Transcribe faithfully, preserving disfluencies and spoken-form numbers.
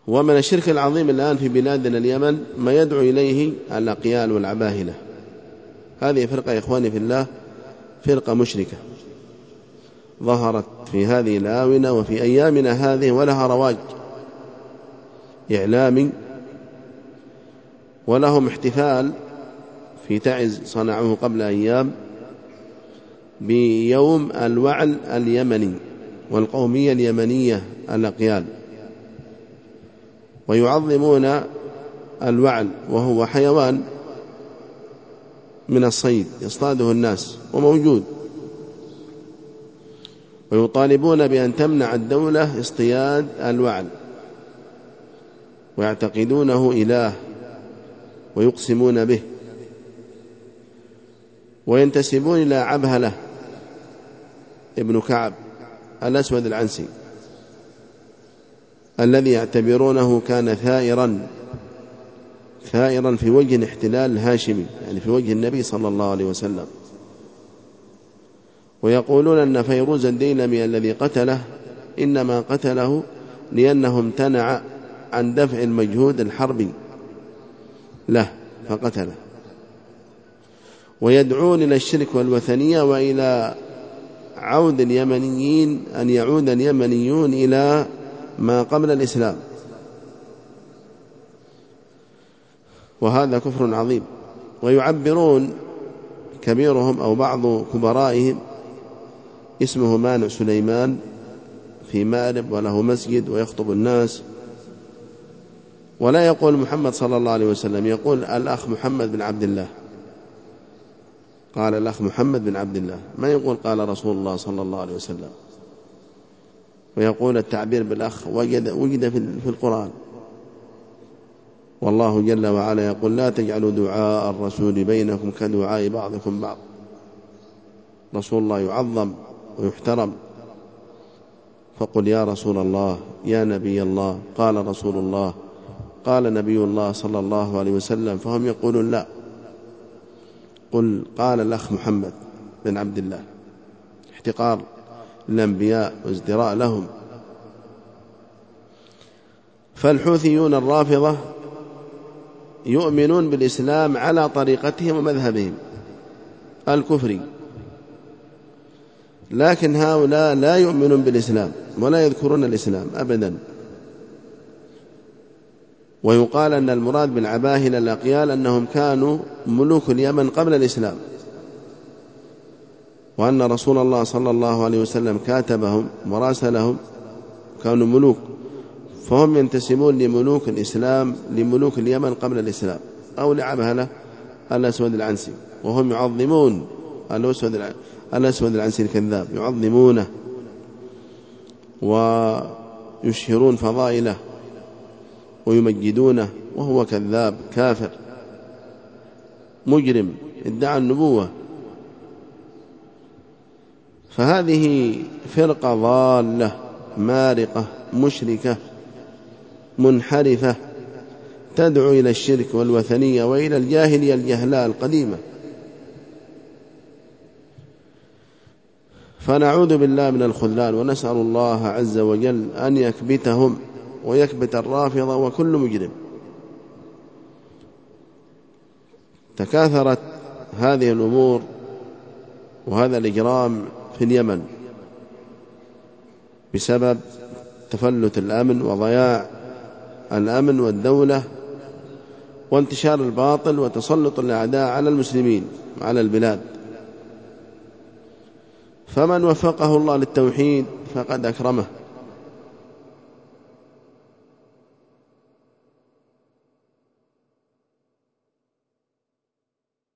ومن الشرك العظيم الآن في بلادنا اليمن ما يدعو إليه الأقيال والعباهلة. هذه فرقة يا إخواني في الله فرقة مشركة ظهرت في هذه الآونة وفي أيامنا هذه، ولها رواج إعلامي، ولهم احتفال في تعز صنعوه قبل أيام بيوم الوعل اليمني والقومية اليمنية الأقيال، ويعظمون الوعل وهو حيوان من الصيد يصطاده الناس وموجود، ويطالبون بأن تمنع الدولة اصطياد الوعل، ويعتقدونه إله ويقسمون به، وينتسبون إلى عبهلة ابن كعب الأسود العنسي الذي يعتبرونه كان ثائرا ثائرا في وجه الاحتلال الهاشمي، يعني في وجه النبي صلى الله عليه وسلم. ويقولون أن فيروز الديلمي الذي قتله إنما قتله لأنه امتنع عن دفع المجهود الحربي له فقتله. ويدعون إلى الشرك والوثنية وإلى عود اليمنيين، أن يعود اليمنيون إلى ما قبل الإسلام، وهذا كفر عظيم. ويعبرون كبيرهم أو بعض كبرائهم اسمه مانع سليمان في مأرب وله مسجد ويخطب الناس، ولا يقول محمد صلى الله عليه وسلم، يقول الأخ محمد بن عبد الله، قال الأخ محمد بن عبد الله، ما يقول قال رسول الله صلى الله عليه وسلم. ويقول التعبير بالأخ وجد, وجد في القرآن، والله جل وعلا يقول لا تجعلوا دعاء الرسول بينكم كدعاء بعضكم بعض. رسول الله يعظم ويحترم، فقل يا رسول الله، يا نبي الله، قال رسول الله، قال نبي الله صلى الله عليه وسلم، فهم يقولون لا، قل قال الأخ محمد بن عبد الله، احتقار الأنبياء وازدراء لهم. فالحوثيون الرافضة يؤمنون بالإسلام على طريقتهم ومذهبهم الكفري، لكن هؤلاء لا يؤمنون بالإسلام ولا يذكرون الإسلام أبدا. ويقال أن المراد بالعباهلة الأقيال أنهم كانوا ملوك اليمن قبل الإسلام، وأن رسول الله صلى الله عليه وسلم كاتبهم وراسلهم، كانوا ملوك، فهم ينتسبون لملوك الإسلام، لملوك اليمن قبل الإسلام، أو لعبهلة الأسود العنسي، وهم يعظمون الأسود العنسي الكذاب، يعظمونه ويشهرون فضائله ويمجدونه، وهو كذاب كافر مجرم ادعى النبوة. فهذه فرقة ضالة مارقة مشركة منحرفة تدعو إلى الشرك والوثنية وإلى الجاهلية الجهلاء القديمة. فنعوذ بالله من الخذلان، ونسأل الله عز وجل أن يكبتهم ويكبت الرافضة وكل مجرم. تكاثرت هذه الأمور وهذا الإجرام في اليمن بسبب تفلت الأمن وضياع الأمن والدولة وانتشار الباطل وتسلط الأعداء على المسلمين وعلى البلاد. فمن وفقه الله للتوحيد فقد أكرمه،